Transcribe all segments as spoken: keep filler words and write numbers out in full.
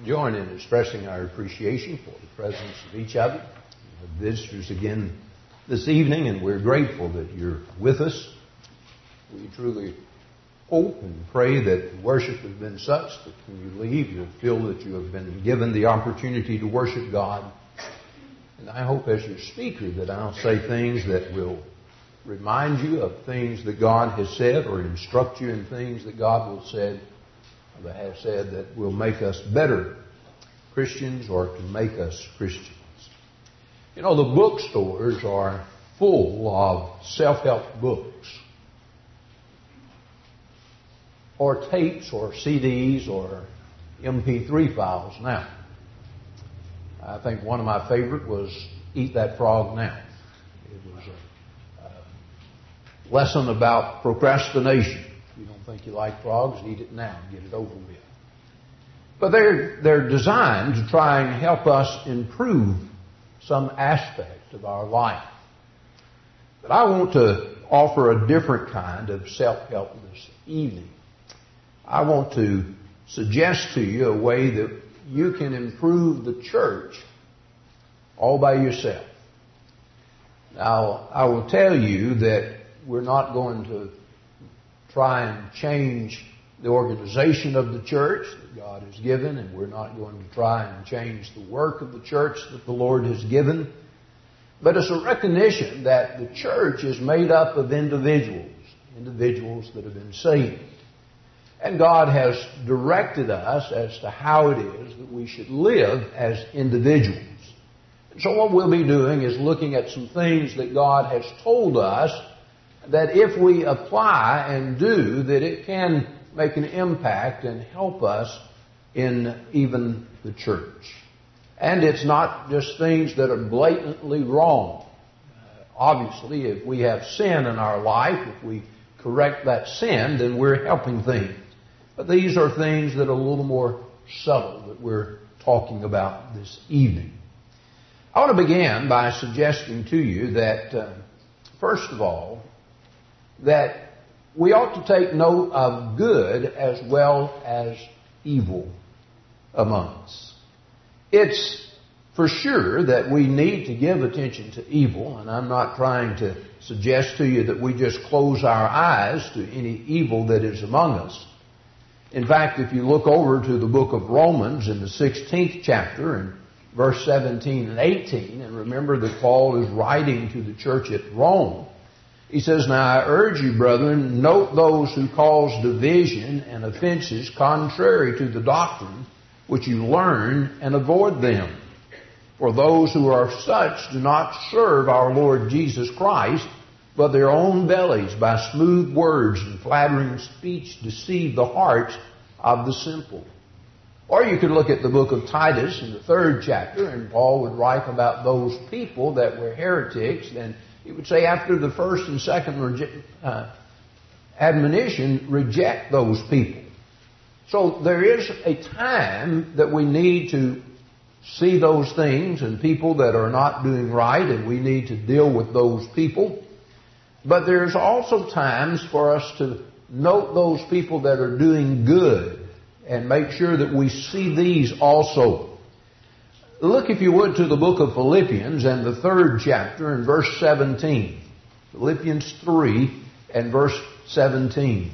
join in expressing our appreciation for the presence of each of you. We have visitors again this evening, and we're grateful that you're with us. We truly hope and pray that the worship has been such that when you leave, you'll feel that you have been given the opportunity to worship God. And I hope as your speaker that I'll say things that will remind you of things that God has said, or instruct you in things that God will said, or has said, that will make us better Christians or to make us Christians. You know, the bookstores are full of self-help books, or tapes, or C Ds, or M P three files now. I think one of my favorite was Eat That Frog Now. It was a, a lesson about procrastination. If you don't think you like frogs, eat it now and get it over with. But they're, they're designed to try and help us improve some aspect of our life. But I want to offer a different kind of self-help this evening. I want to suggest to you a way that you can improve the church all by yourself. Now, I will tell you that we're not going to try and change the organization of the church that God has given, and we're not going to try and change the work of the church that the Lord has given. But it's a recognition that the church is made up of individuals, individuals that have been saved. And God has directed us as to how it is that we should live as individuals. And so what we'll be doing is looking at some things that God has told us that if we apply and do, that it can make an impact and help us in even the church. And it's not just things that are blatantly wrong. Uh, obviously, if we have sin in our life, if we correct that sin, then we're helping things. But these are things that are a little more subtle that we're talking about this evening. I want to begin by suggesting to you that, uh, first of all, that we ought to take note of good as well as evil among us. It's for sure that we need to give attention to evil, and I'm not trying to suggest to you that we just close our eyes to any evil that is among us. In fact, if you look over to the book of Romans in the sixteenth chapter and verse seventeen and eighteen, and remember that Paul is writing to the church at Rome, he says, "Now I urge you, brethren, note those who cause division and offenses contrary to the doctrine which you learn, and avoid them. For those who are such do not serve our Lord Jesus Christ, but their own bellies by smooth words and flattering speech deceive the hearts of the simple." Or you could look at the book of Titus in the third chapter, and Paul would write about those people that were heretics, and he would say after the first and second uh, admonition, reject those people. So there is a time that we need to see those things and people that are not doing right, and we need to deal with those people. But there's also times for us to note those people that are doing good and make sure that we see these also. Look, if you would, to the book of Philippians and the third chapter and verse seventeen. Philippians three and verse seventeen.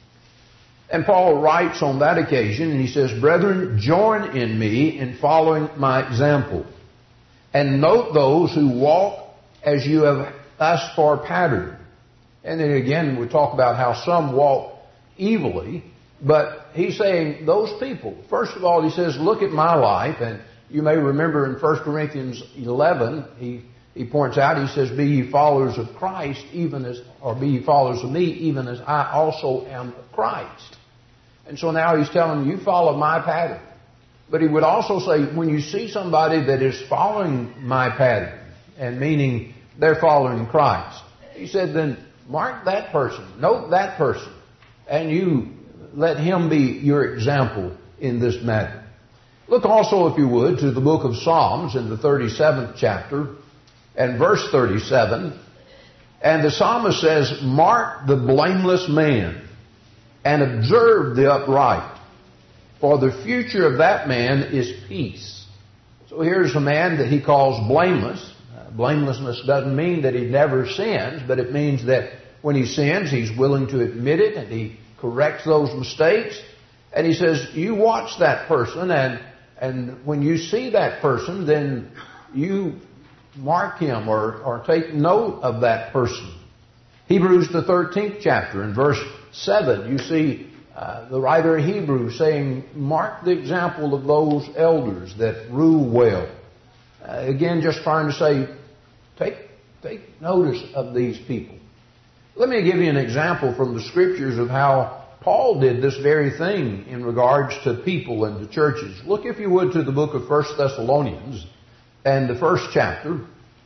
And Paul writes on that occasion, and he says, "Brethren, join in me in following my example, and note those who walk as you have us for pattern." And then again, we talk about how some walk evilly, but he's saying those people, first of all, he says, look at my life. And you may remember in First Corinthians eleven, he, he points out, he says, "Be ye followers of Christ, even as, or be ye followers of me, even as I also am of Christ." And so now he's telling you, you follow my pattern. But he would also say, when you see somebody that is following my pattern, and meaning they're following Christ, he said, then mark that person, note that person, and you let him be your example in this matter. Look also, if you would, to the book of Psalms in the thirty-seventh chapter and verse thirty-seven. And the psalmist says, "Mark the blameless man and observe the upright. for the future of that man is peace. So here's a man that he calls blameless. Uh, blamelessness doesn't mean that he never sins, but it means that when he sins, he's willing to admit it and he corrects those mistakes. And he says, you watch that person, and and when you see that person, then you mark him or, or take note of that person. Hebrews, the thirteenth chapter, in verse seven, you see uh, the writer of Hebrews saying, mark the example of those elders that rule well. Uh, again, just trying to say, take, take notice of these people. Let me give you an example from the Scriptures of how Paul did this very thing in regards to people and to churches. Look, if you would, to the book of First Thessalonians and the first chapter.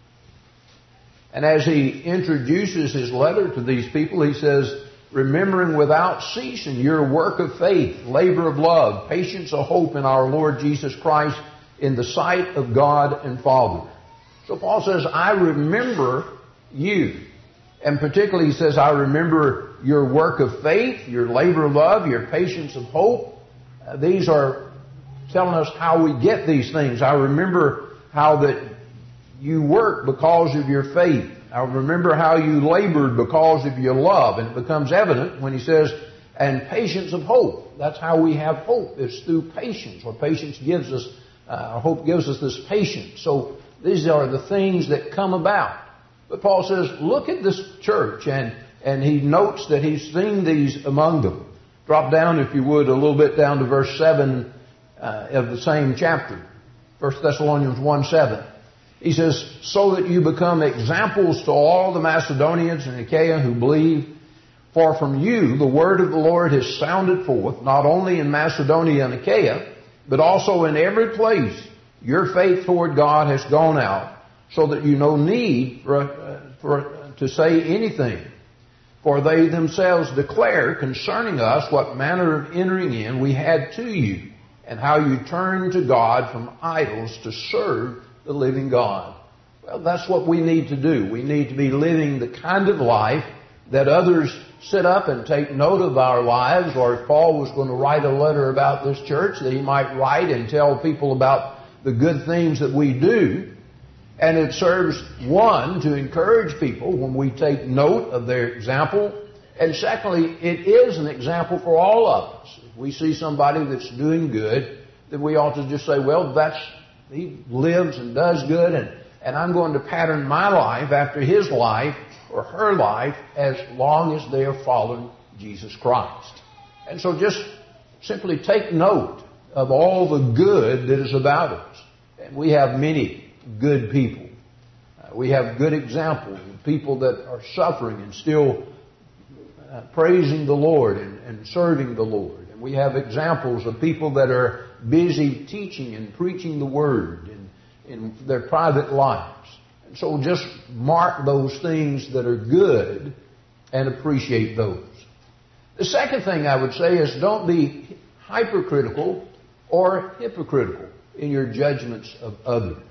And as he introduces his letter to these people, he says, remembering without ceasing your work of faith, labor of love, patience of hope in our Lord Jesus Christ in the sight of God and Father. So Paul says, I remember you. And particularly he says, I remember your work of faith, your labor of love, your patience of hope. Uh, these are telling us how we get these things. I remember how that you work because of your faith. I remember how you labored because of your love. And it becomes evident when he says, and patience of hope. That's how we have hope. It's through patience, or patience gives us, uh, hope gives us this patience. So these are the things that come about. But Paul says, look at this church, and, and he notes that he's seen these among them. Drop down, if you would, a little bit down to verse seven uh, of the same chapter. First Thessalonians one seven. He says, so that you become examples to all the Macedonians and Achaia who believe. For from you the word of the Lord has sounded forth, not only in Macedonia and Achaia, but also in every place. Your faith toward God has gone out, so that you no need for, uh, for to say anything. For they themselves declare concerning us what manner of entering in we had to you, and how you turned to God from idols to serve the living God. Well, that's what we need to do. We need to be living the kind of life that others sit up and take note of our lives. Or if Paul was going to write a letter about this church, that he might write and tell people about the good things that we do. And it serves, one, to encourage people when we take note of their example. And secondly, it is an example for all of us. If we see somebody that's doing good, then we ought to just say, well, that's, he lives and does good, and, and I'm going to pattern my life after his life or her life as long as they are following Jesus Christ. And so just simply take note of all the good that is about us. And we have many good people. Uh, we have good examples of people that are suffering and still uh, praising the Lord and, and serving the Lord. And we have examples of people that are busy teaching and preaching the Word in, in their private lives. And so just mark those things that are good and appreciate those. The second thing I would say is don't be hypercritical or hypocritical in your judgments of others.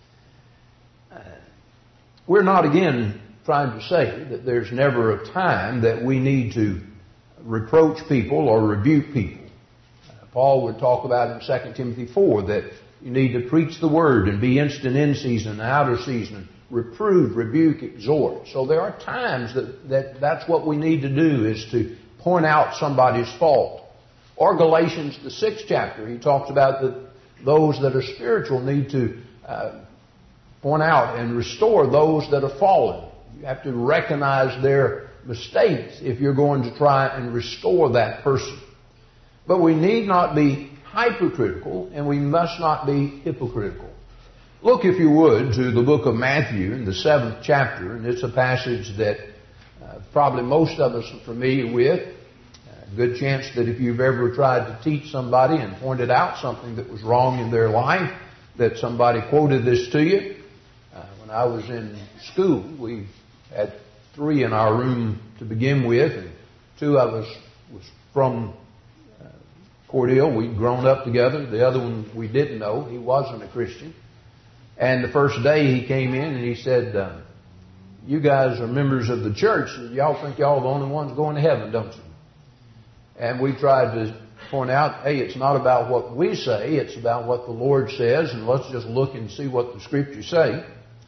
We're not, again, trying to say that there's never a time that we need to reproach people or rebuke people. Uh, Paul would talk about in Second Timothy four that you need to preach the Word and be instant in season and out of season, reprove, rebuke, exhort. So there are times that, that that's what we need to do, is to point out somebody's fault. Or Galatians, the sixth chapter, he talks about that those that are spiritual need to uh, point out and restore those that are fallen. You have to recognize their mistakes if you're going to try and restore that person. But we need not be hypercritical, and we must not be hypocritical. Look, if you would, to the book of Matthew in the seventh chapter, and it's a passage that uh, probably most of us are familiar with. Uh, good chance that if you've ever tried to teach somebody and pointed out something that was wrong in their life, that somebody quoted this to you. Uh, when I was in school, we had three in our room to begin with, and two of us was from uh, Cordell. We'd grown up together. The other one we didn't know. He wasn't a Christian. And the first day he came in and he said, uh, you guys are members of the church. Y'all think y'all are the only ones going to heaven, don't you? And we tried to point out, hey, it's not about what we say, it's about what the Lord says, and let's just look and see what the Scriptures say.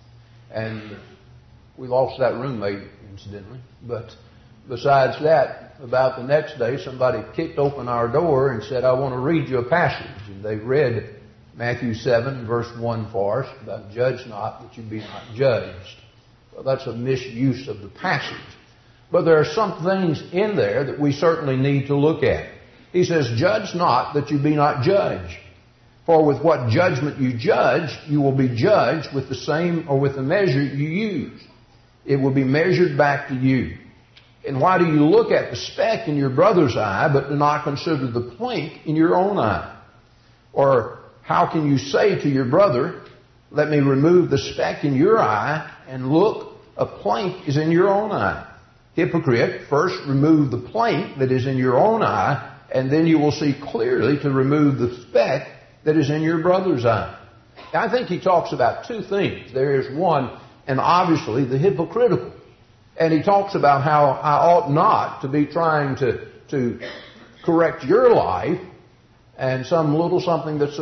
And we lost that roommate, incidentally. But besides that, about the next day, somebody kicked open our door and said, I want to read you a passage. And they read Matthew seven, verse one for us, about judge not that you be not judged. Well, that's a misuse of the passage. But there are some things in there that we certainly need to look at. He says, judge not that you be not judged. For with what judgment you judge, you will be judged with the same or with the measure you use. It will be measured back to you. And why do you look at the speck in your brother's eye, but do not consider the plank in your own eye? Or how can you say to your brother, let me remove the speck in your eye, and look, a plank is in your own eye? Hypocrite, first remove the plank that is in your own eye, and then you will see clearly to remove the speck that is in your brother's eye. I think he talks about two things. There is one, and obviously the hypocritical. And he talks about how I ought not to be trying to, to correct your life and some little something that's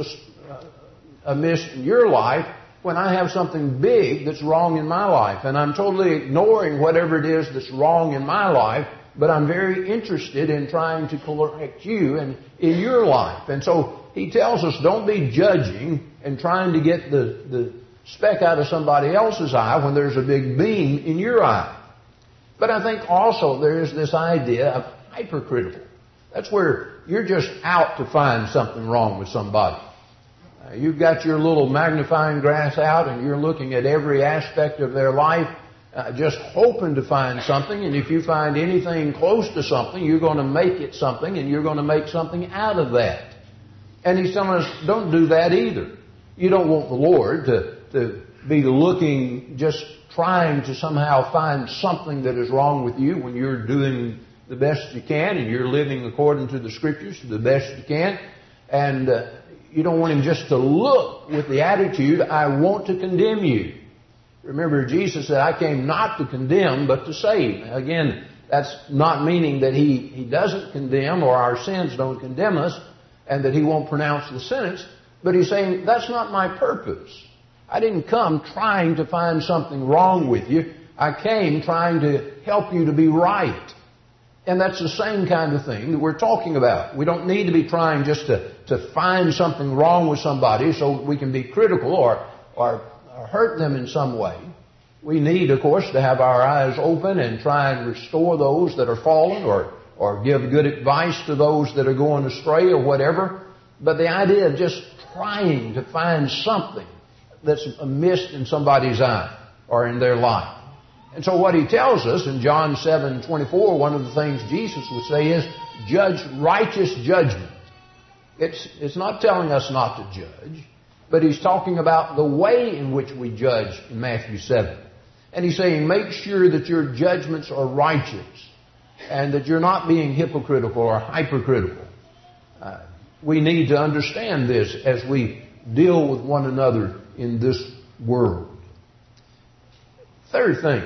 amiss in your life when I have something big that's wrong in my life. And I'm totally ignoring whatever it is that's wrong in my life, but I'm very interested in trying to correct you and in your life. And so he tells us don't be judging and trying to get the, the speck out of somebody else's eye when there's a big beam in your eye. But I think also there is this idea of hypercritical. That's where you're just out to find something wrong with somebody. Uh, you've got your little magnifying glass out and you're looking at every aspect of their life, uh, just hoping to find something. And if you find anything close to something, you're going to make it something and you're going to make something out of that. And he's telling us, don't do that either. You don't want the Lord to, to be looking, just trying to somehow find something that is wrong with you when you're doing the best you can and you're living according to the Scriptures the best you can. And uh, you don't want Him just to look with the attitude, I want to condemn you. Remember, Jesus said, I came not to condemn, but to save. Again, that's not meaning that He, he doesn't condemn or our sins don't condemn us and that He won't pronounce the sentence. But He's saying, that's not my purpose. I didn't come trying to find something wrong with you. I came trying to help you to be right. And that's the same kind of thing that we're talking about. We don't need to be trying just to, to find something wrong with somebody so we can be critical or, or, or hurt them in some way. We need, of course, to have our eyes open and try and restore those that are fallen or, or give good advice to those that are going astray or whatever. But the idea of just trying to find something that's amiss in somebody's eye or in their life. And so what he tells us in John seven twenty-four, one of the things Jesus would say is, judge righteous judgment. It's, it's not telling us not to judge, but he's talking about the way in which we judge in Matthew seven. And he's saying, make sure that your judgments are righteous and that you're not being hypocritical or hypercritical. Uh, we need to understand this as we deal with one another in this world. Third thing,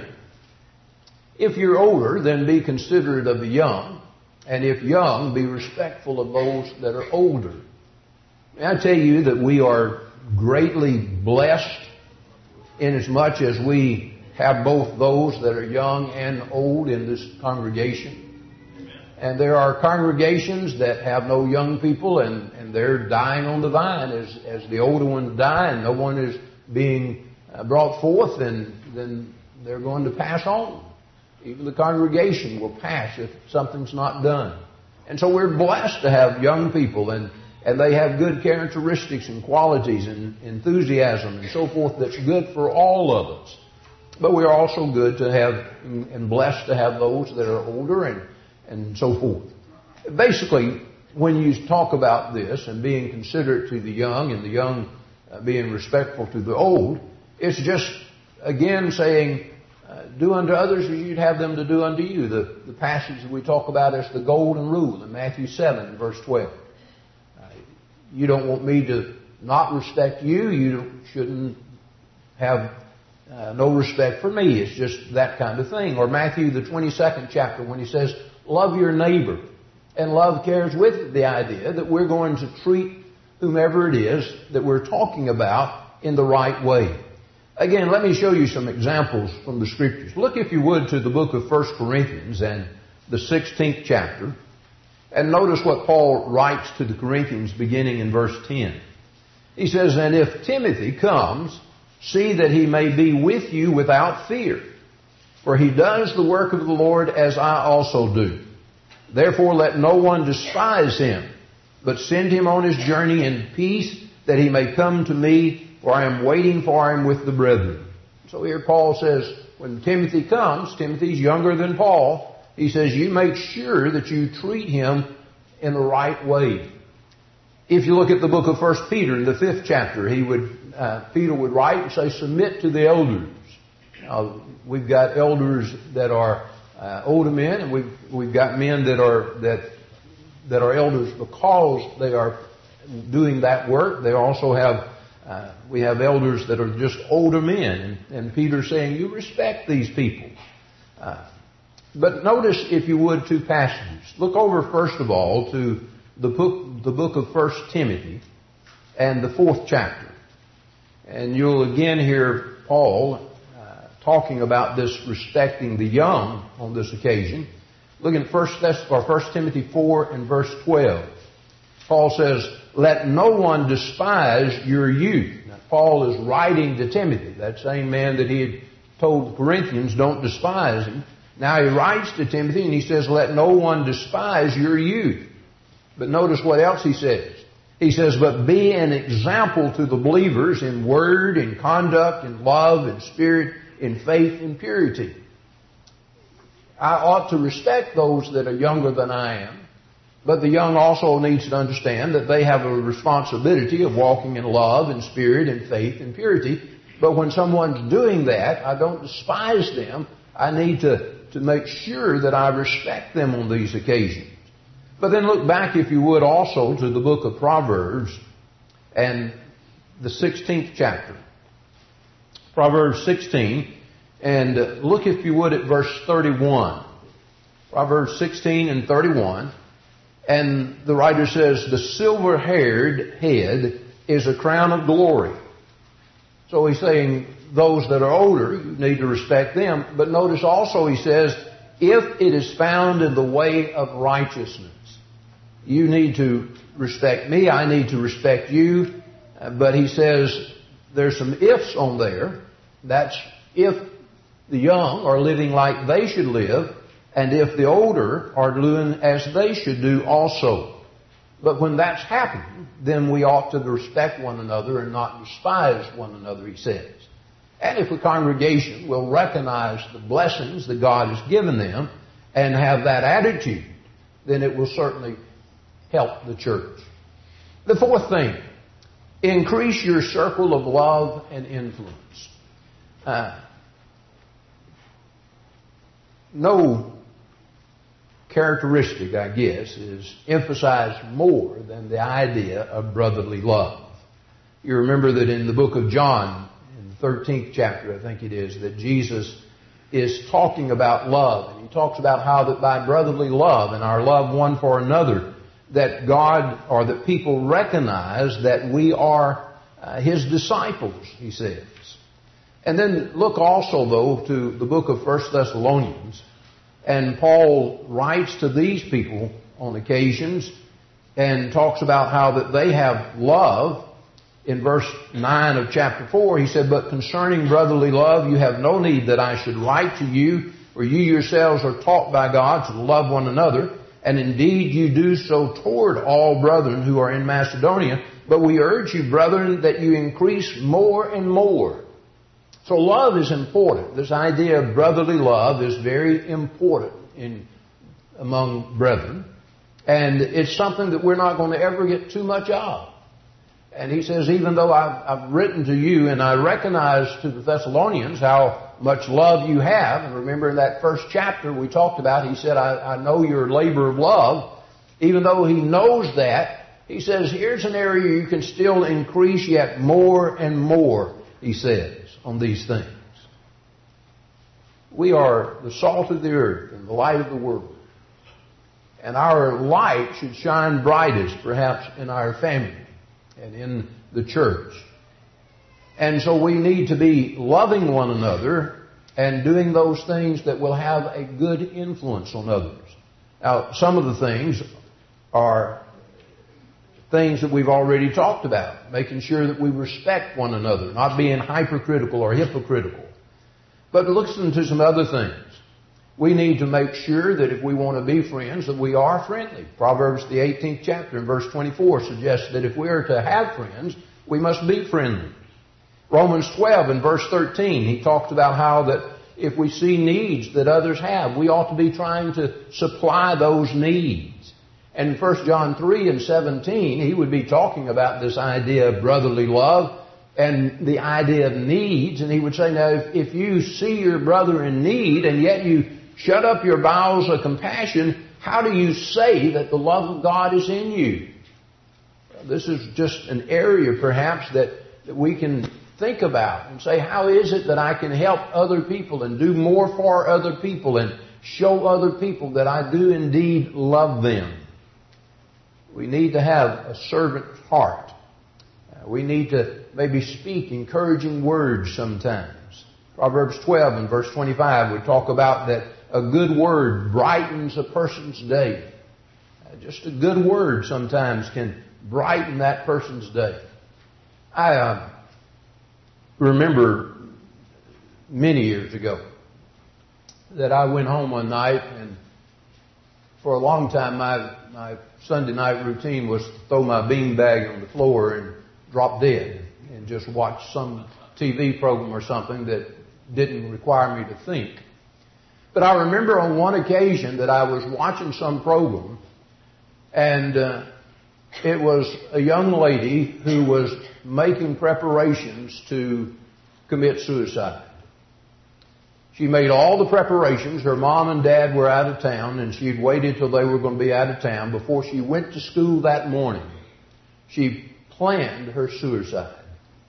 if you're older, then be considerate of the young, and if young, be respectful of those that are older. May I tell you that we are greatly blessed inasmuch as we have both those that are young and old in this congregation. And there are congregations that have no young people, and, and they're dying on the vine as, as the older ones die, and no one is being brought forth, and then they're going to pass on. Even the congregation will pass if something's not done. And so we're blessed to have young people, and, and they have good characteristics and qualities and enthusiasm and so forth that's good for all of us. But we're also good to have and blessed to have those that are older and and so forth. Basically, when you talk about this and being considerate to the young and the young uh, being respectful to the old, it's just, again, saying, uh, do unto others as you'd have them to do unto you. The, the passage that we talk about is the golden rule in Matthew seven, verse twelve. Uh, you don't want me to not respect you. You shouldn't have uh, no respect for me. It's just that kind of thing. Or Matthew, the twenty-second chapter, when he says, love your neighbor And love carries with it the idea that we're going to treat whomever it is that we're talking about in the right way. Again, let me show you some examples from the Scriptures. Look, if you would, to the book of First Corinthians and the sixteenth chapter. And notice what Paul writes to the Corinthians beginning in verse ten. He says, "And if Timothy comes, see that he may be with you without fear. For he does the work of the Lord as I also do. Therefore let no one despise him, but send him on his journey in peace, that he may come to me, for I am waiting for him with the brethren." So here Paul says, when Timothy comes, Timothy's younger than Paul, he says, you make sure that you treat him in the right way. If you look at the book of First Peter, in the fifth chapter, he would, uh, Peter would write and say, submit to the elders. Now, we've got elders that are uh, older men, and we've we've got men that are that that are elders because they are doing that work. They also have uh, we have elders that are just older men, and, and Peter's saying, you respect these people. Uh, but notice, if you would, two passages. Look over first of all to the book the book of First Timothy and the fourth chapter, and you'll again hear Paul talking about this respecting the young on this occasion. Look at First or First Timothy four and verse twelve. Paul says, "Let no one despise your youth." Now, Paul is writing to Timothy, that same man that he had told the Corinthians, don't despise him. Now he writes to Timothy and he says, "Let no one despise your youth." But notice what else he says. He says, "But be an example to the believers in word, in conduct, in love, in spirit, in faith and purity." I ought to respect those that are younger than I am, but the young also needs to understand that they have a responsibility of walking in love and spirit and faith and purity. But when someone's doing that, I don't despise them. I need to, to make sure that I respect them on these occasions. But then look back, if you would, also to the book of Proverbs and the sixteenth chapter. Proverbs sixteen, and look, if you would, at verse thirty-one. Proverbs sixteen and thirty-one. And the writer says, "The silver-haired head is a crown of glory." So he's saying those that are older, you need to respect them. But notice also he says, if it is found in the way of righteousness. You need to respect me, I need to respect you. But he says there's some ifs on there. That's if the young are living like they should live, and if the older are doing as they should do also. But when that's happening, then we ought to respect one another and not despise one another, he says. And if a congregation will recognize the blessings that God has given them and have that attitude, then it will certainly help the church. The fourth thing, increase your circle of love and influence. Uh, no characteristic, I guess, is emphasized more than the idea of brotherly love. You remember that in the book of John, in the thirteenth chapter, I think it is, that Jesus is talking about love. And he talks about how that by brotherly love and our love one for another, that God, or that people recognize that we are uh, His disciples, he says. And then look also, though, to the book of First Thessalonians. And Paul writes to these people on occasions and talks about how that they have love. In verse nine of chapter four, he said, "But concerning brotherly love, you have no need that I should write to you, for you yourselves are taught by God to love one another. And indeed you do so toward all brethren who are in Macedonia. But we urge you, brethren, that you increase more and more." So love is important. This idea of brotherly love is very important in among brethren. And it's something that we're not going to ever get too much of. And he says, even though I've, I've written to you and I recognize to the Thessalonians how much love you have, and remember in that first chapter we talked about, he said, I, I know your labor of love. Even though he knows that, he says, here's an area you can still increase yet more and more, he says, on these things. We are the salt of the earth and the light of the world. And our light should shine brightest, perhaps, in our family and in the church. And so we need to be loving one another and doing those things that will have a good influence on others. Now, some of the things are things that we've already talked about. Making sure that we respect one another, not being hypercritical or hypocritical. But listen to some other things. We need to make sure that if we want to be friends, that we are friendly. Proverbs, the eighteenth chapter, and verse twenty-four suggests that if we are to have friends, we must be friendly. Romans twelve and verse thirteen, he talks about how that if we see needs that others have, we ought to be trying to supply those needs. And in First John three and seventeen, he would be talking about this idea of brotherly love and the idea of needs. And he would say, now, if, if you see your brother in need and yet you shut up your bowels of compassion, how do you say that the love of God is in you? This is just an area, perhaps, that, that we can think about and say, how is it that I can help other people and do more for other people and show other people that I do indeed love them? We need to have a servant heart. Uh, we need to maybe speak encouraging words sometimes. Proverbs twelve and verse twenty-five, we talk about that a good word brightens a person's day. Uh, just a good word sometimes can brighten that person's day. I uh, remember many years ago that I went home one night, and for a long time my my Sunday night routine was to throw my beanbag on the floor and drop dead and just watch some T V program or something that didn't require me to think. But I remember on one occasion that I was watching some program, and uh, it was a young lady who was making preparations to commit suicide. She made all the preparations. Her mom and dad were out of town, and she'd waited till they were going to be out of town before she went to school that morning. She planned her suicide.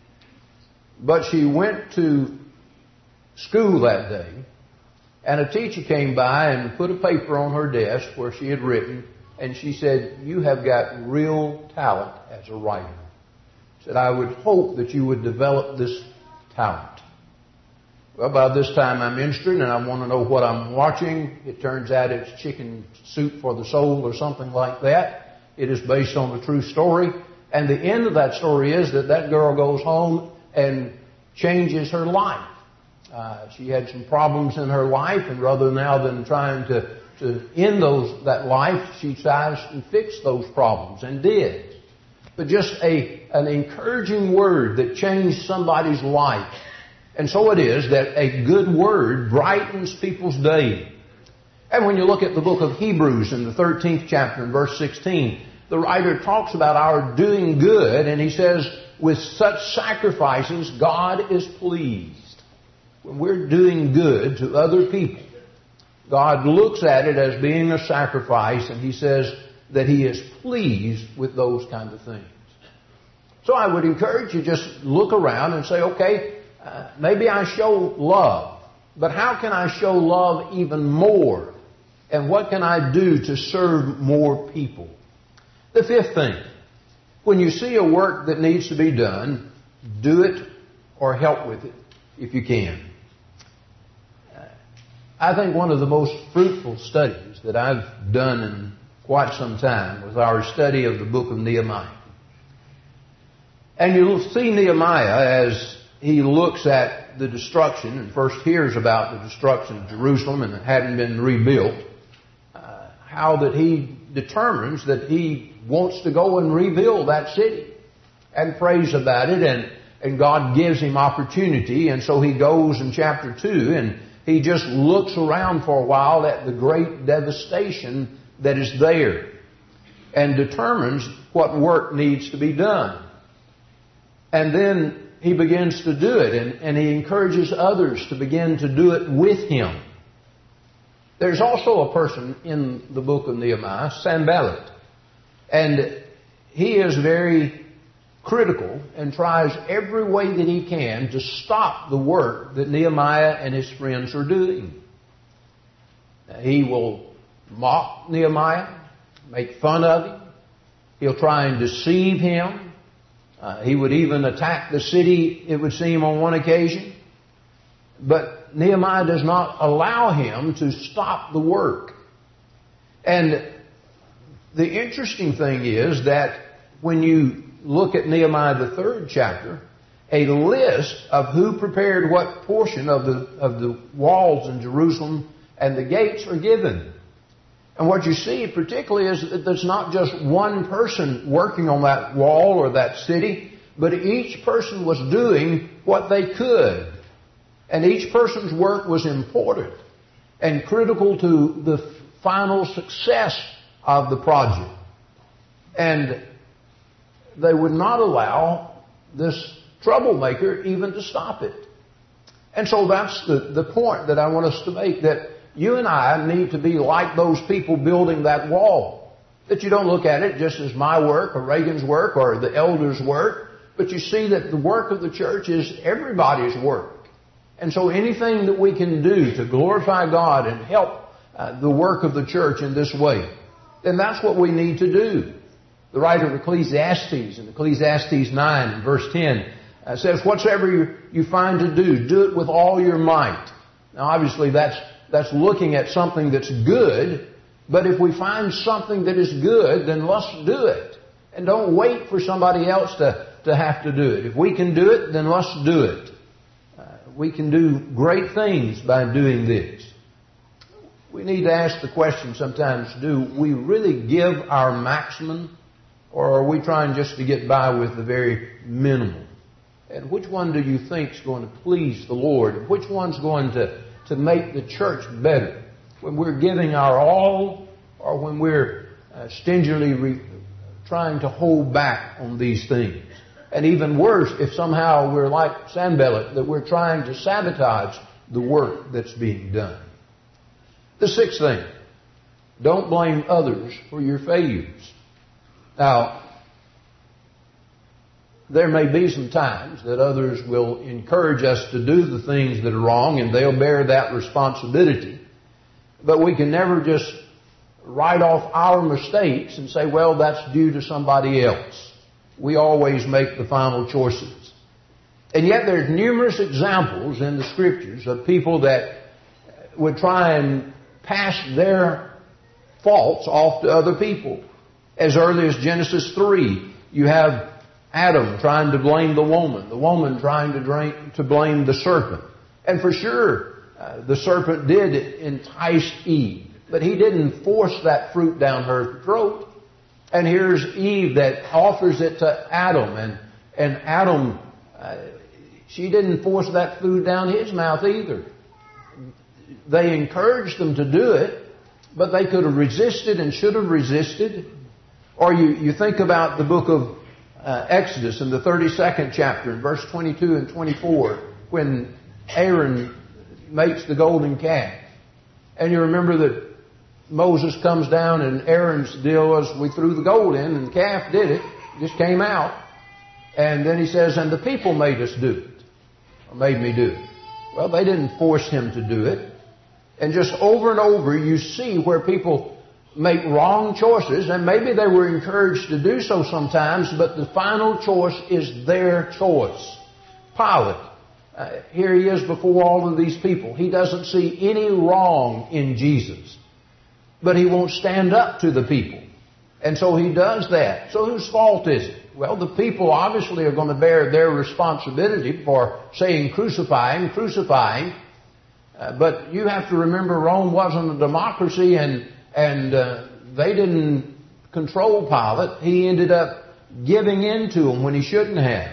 But she went to school that day, and a teacher came by and put a paper on her desk where she had written, and she said, "You have got real talent as a writer." She said, "I would hope that you would develop this talent." Well, by this time I'm interested and I want to know what I'm watching. It turns out it's Chicken Soup for the Soul or something like that. It is based on a true story. And the end of that story is that that girl goes home and changes her life. Uh, she had some problems in her life, and rather now than trying to, to end those that life, she tries to fix those problems, and did. But just a an encouraging word that changed somebody's life. And so it is that a good word brightens people's day. And when you look at the book of Hebrews in the thirteenth chapter in verse sixteen, the writer talks about our doing good, and he says, with such sacrifices, God is pleased. When we're doing good to other people, God looks at it as being a sacrifice, and he says that he is pleased with those kinds of things. So I would encourage you, just look around and say, okay, Uh, maybe I show love, but how can I show love even more? And what can I do to serve more people? The fifth thing, when you see a work that needs to be done, do it or help with it if you can. Uh, I think one of the most fruitful studies that I've done in quite some time was our study of the book of Nehemiah. And you'll see Nehemiah as he looks at the destruction and first hears about the destruction of Jerusalem and it hadn't been rebuilt, uh, how that he determines that he wants to go and rebuild that city and prays about it, and, and God gives him opportunity, and so he goes in chapter two and he just looks around for a while at the great devastation that is there and determines what work needs to be done. And then he begins to do it, and, and he encourages others to begin to do it with him. There's also a person in the book of Nehemiah, Sanballat, and he is very critical and tries every way that he can to stop the work that Nehemiah and his friends are doing. He will mock Nehemiah. make fun of him. He'll try and deceive him. Uh, he would even attack the city, it would seem, on one occasion. But Nehemiah does not allow him to stop the work. And the interesting thing is that when you look at Nehemiah, the third chapter, a list of who prepared what portion of the, of the walls in Jerusalem and the gates are given. And what you see particularly is that there's not just one person working on that wall or that city, but each person was doing what they could. And each person's work was important and critical to the final success of the project. And they would not allow this troublemaker even to stop it. And so that's the, the point that I want us to make, that you and I need to be like those people building that wall. That you don't look at it just as my work or Reagan's work or the elders' work, but you see that the work of the church is everybody's work. And so anything that we can do to glorify God and help uh, the work of the church in this way, then that's what we need to do. The writer of Ecclesiastes, in Ecclesiastes nine and verse ten, uh, says, whatsoever you, you find to do, do it with all your might. Now obviously that's, that's looking at something that's good, but if we find something that is good, then let's do it. And don't wait for somebody else to, to have to do it. If we can do it, then let's do it. Uh, we can do great things by doing this. We need to ask the question sometimes, do we really give our maximum, or are we trying just to get by with the very minimum? And which one do you think is going to please the Lord? Which one's going to, to make the church better? When we're giving our all, or when we're uh, stingily re- trying to hold back on these things? And even worse, if somehow we're like Sanballat, that we're trying to sabotage the work that's being done. The sixth thing, don't blame others for your failures. Now, there may be some times that others will encourage us to do the things that are wrong, and they'll bear that responsibility. But we can never just write off our mistakes and say, well, that's due to somebody else. We always make the final choices. And yet there's numerous examples in the Scriptures of people that would try and pass their faults off to other people. As early as Genesis three, you have Adam trying to blame the woman, the woman trying to, drink, to blame the serpent. And for sure, uh, the serpent did entice Eve, but he didn't force that fruit down her throat. And here's Eve that offers it to Adam, and, and Adam, uh, she didn't force that food down his mouth either. They encouraged them to do it, but they could have resisted and should have resisted. Or you, you think about the book of uh, Exodus in the thirty-second chapter, in verse twenty-two and twenty-four, when Aaron makes the golden calf. And you remember that Moses comes down and Aaron's deal was, we threw the gold in and the calf did it, just came out. And then he says, and the people made us do it, or made me do it. Well, they didn't force him to do it. And just over and over you see where people make wrong choices, and maybe they were encouraged to do so sometimes, but the final choice is their choice. Pilate, uh, here he is before all of these people. He doesn't see any wrong in Jesus, but he won't stand up to the people. And so he does that. So whose fault is it? Well, the people obviously are going to bear their responsibility for saying crucifying, crucifying. Uh, but you have to remember Rome wasn't a democracy, and and uh, they didn't control Pilate. He ended up giving in to them when he shouldn't have.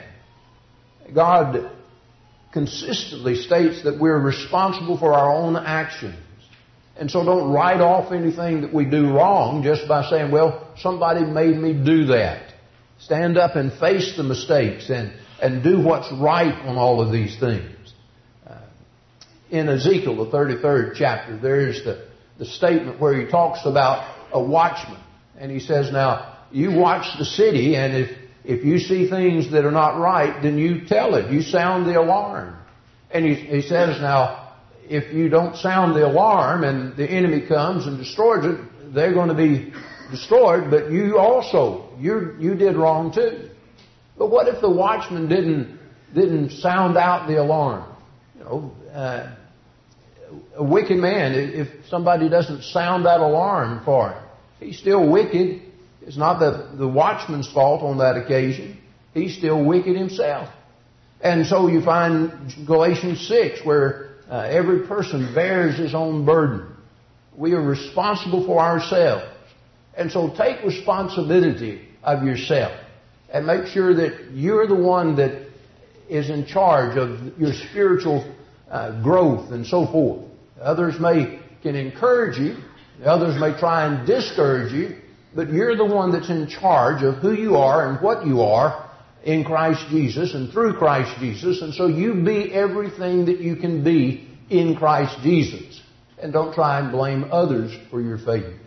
God consistently states that we're responsible for our own actions. And so don't write off anything that we do wrong just by saying, well, somebody made me do that. Stand up and face the mistakes and, and do what's right on all of these things. Uh, in Ezekiel, the thirty-third chapter, there's the, the statement where he talks about a watchman. And he says, now, you watch the city, and if, if you see things that are not right, then you tell it. You sound the alarm. And he, he says, now, if you don't sound the alarm and the enemy comes and destroys it, they're going to be destroyed, but you also, you you did wrong too. But what if the watchman didn't didn't sound out the alarm? You know, uh, a wicked man, if somebody doesn't sound that alarm for him, he's still wicked. It's not the, the watchman's fault on that occasion. He's still wicked himself. And so you find Galatians six, where uh, every person bears his own burden. We are responsible for ourselves. And so take responsibility of yourself and make sure that you're the one that is in charge of your spiritual uh, growth and so forth. Others may can encourage you. Others may try and discourage you. But you're the one that's in charge of who you are and what you are in Christ Jesus and through Christ Jesus. And so you be everything that you can be in Christ Jesus. And don't try and blame others for your failures.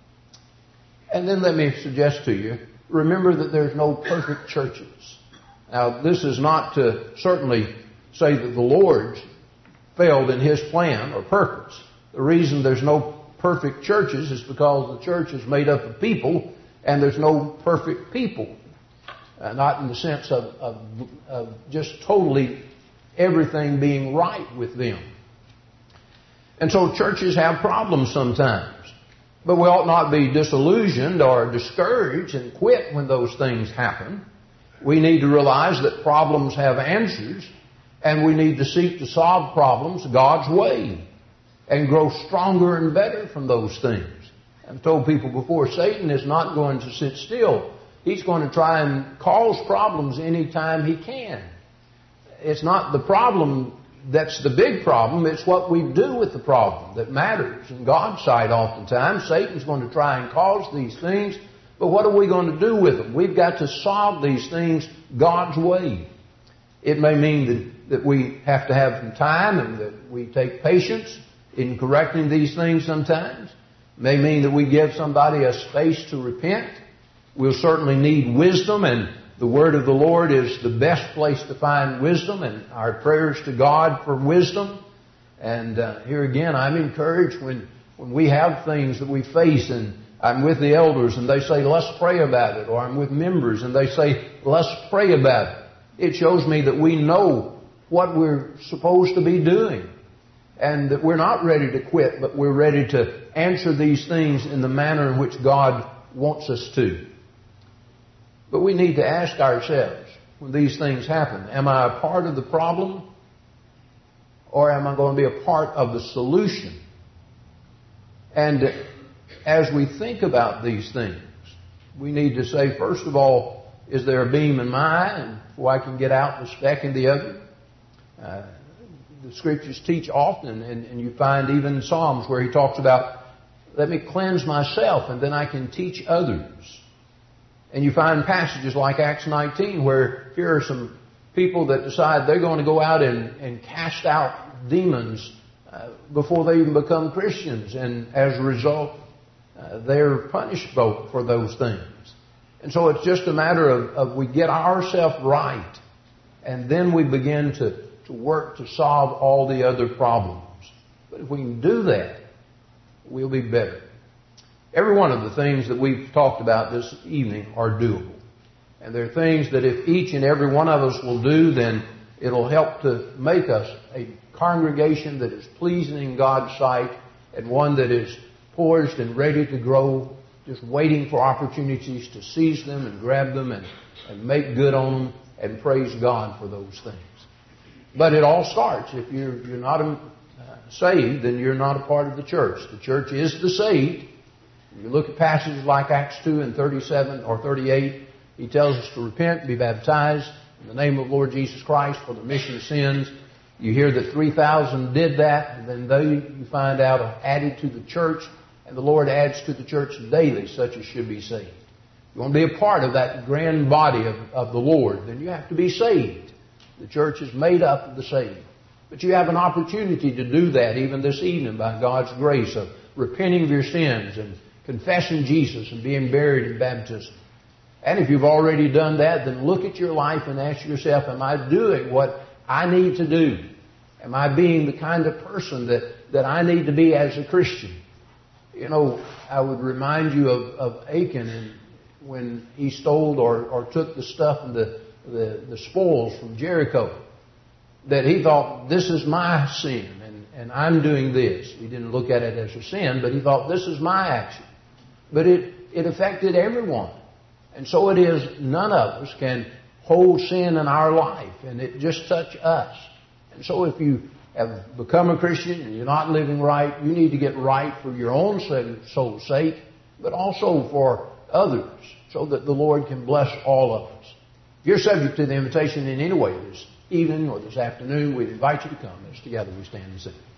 And then let me suggest to you, remember that there's no perfect churches. Now, this is not to certainly say that the Lord failed in His plan or purpose. The reason there's no perfect churches is because the church is made up of people, and there's no perfect people. Uh, not in the sense of, of, of just totally everything being right with them. And so churches have problems sometimes. But we ought not be disillusioned or discouraged and quit when those things happen. We need to realize that problems have answers, and we need to seek to solve problems God's way and grow stronger and better from those things. I've told people before, Satan is not going to sit still. He's going to try and cause problems anytime he can. It's not the problem that's the big problem. It's what we do with the problem that matters. In God's sight, oftentimes, Satan's going to try and cause these things. But what are we going to do with them? We've got to solve these things God's way. It may mean that, that we have to have some time and that we take patience in correcting these things sometimes. It may mean that we give somebody a space to repent. We'll certainly need wisdom, and the Word of the Lord is the best place to find wisdom, and our prayers to God for wisdom. And uh, here again, I'm encouraged when, when we have things that we face, and I'm with the elders and they say, let's pray about it. Or I'm with members and they say, let's pray about it. It shows me that we know what we're supposed to be doing. And that we're not ready to quit, but we're ready to answer these things in the manner in which God wants us to. But we need to ask ourselves, when these things happen, am I a part of the problem? Or am I going to be a part of the solution? And as we think about these things, we need to say, first of all, is there a beam in my eye and before I can get out the speck in the other? Uh, the Scriptures teach often, and, and you find even in Psalms where he talks about, let me cleanse myself and then I can teach others. And you find passages like Acts nineteen where here are some people that decide they're going to go out and, and cast out demons uh, before they even become Christians. And as a result, uh, they're punished both for those things. And so it's just a matter of, of we get ourselves right, and then we begin to, to work to solve all the other problems. But if we can do that, we'll be better. Every one of the things that we've talked about this evening are doable. And they're things that if each and every one of us will do, then it'll help to make us a congregation that is pleasing in God's sight and one that is poised and ready to grow, just waiting for opportunities to seize them and grab them and, and make good on them and praise God for those things. But it all starts. If you're, you're not uh, saved, then you're not a part of the church. The church is the saved. You look at passages like Acts two and thirty-seven or thirty-eight, he tells us to repent, be baptized in the name of the Lord Jesus Christ for the remission of sins. You hear that three thousand did that, and then they, you find out, are added to the church, and the Lord adds to the church daily such as should be saved. You want to be a part of that grand body of, of the Lord, then you have to be saved. The church is made up of the saved. But you have an opportunity to do that even this evening by God's grace of repenting of your sins and confessing Jesus and being buried in baptism. And if you've already done that, then look at your life and ask yourself, am I doing what I need to do? Am I being the kind of person that, that I need to be as a Christian? You know, I would remind you of, of Achan and when he stole or, or took the stuff and the, the, the spoils from Jericho. That he thought, this is my sin and, and I'm doing this. He didn't look at it as a sin, but he thought, this is my action. But it, it affected everyone. And so it is, none of us can hold sin in our life and it just touch us. And so if you have become a Christian and you're not living right, you need to get right for your own soul's sake, but also for others, so that the Lord can bless all of us. If you're subject to the invitation in any way this evening or this afternoon, we invite you to come as together we stand and sing.